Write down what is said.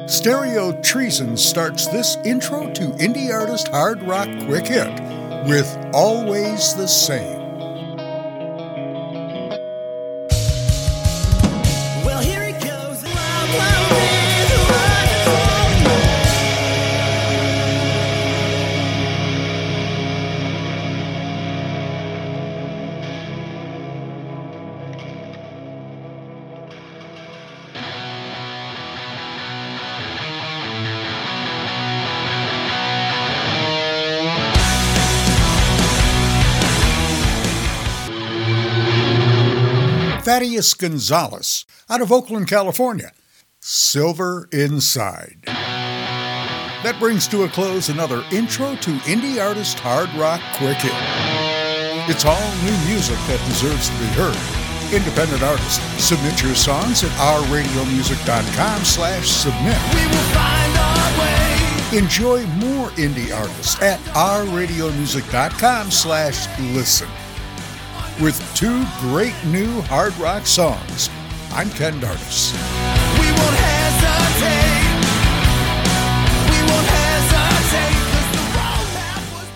Stereo Treason starts this intro to indie artist hard rock quick hit with Always the Same. Well, here it goes. Thaddeus Gonzalez, out of Oakland, California. Silver Inside. That brings to a close another intro to indie artist hard rock quick hit. It's all new music that deserves to be heard. Independent artists, submit your songs at ourradiomusic.com/submit. We will find our way. Enjoy more indie artists at ourradiomusic.com/listen. With two great new hard rock songs, I'm Ken Dardis. We won't have